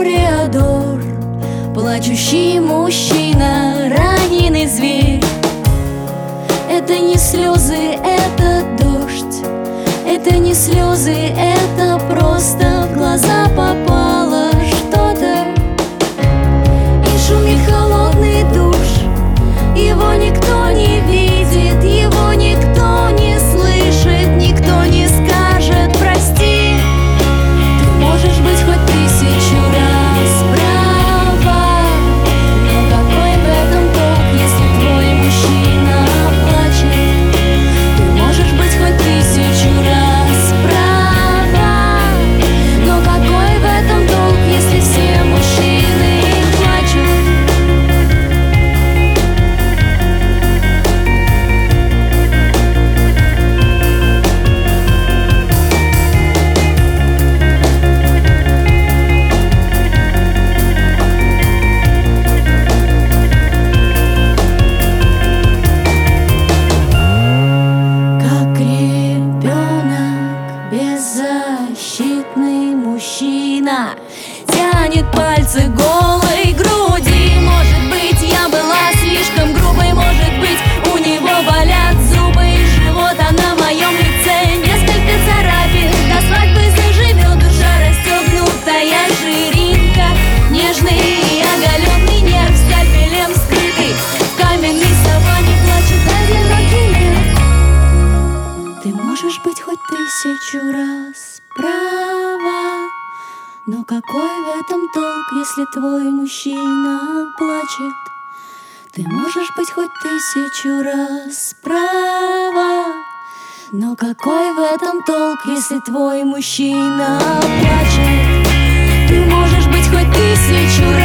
тореадор, плачущий мужчина, раненый зверь. Это не слезы, это дождь. Это не слезы, это просто в глаза попало что-то. И шумит холодный душ, его никто не видит, его никто не слышит, никто не скажет прости. Ты можешь быть хоть 1000 раз права, но какой в этом толк, если твой мужчина плачет? Ты можешь быть хоть 1000 раз права, но какой в этом толк, если все мужчины плачут? Беззащитный мужчина тянет пальцы к голой груди. Может быть, я была слишком грубой, может быть, у него болят зубы и живот, а на моем лице несколько царапин. До свадьбы заживет душа расстегнутая ширинка, нежный и оголенный нерв скальпелем скрытый. В каменной саванне плачет одинокий лев. Ты можешь быть хоть 1000 раз права, но какой в этом толк, если твой мужчина плачет? Ты можешь быть хоть 1000 раз права, но какой в этом толк, если твой мужчина плачет? Ты можешь быть хоть 1000 раз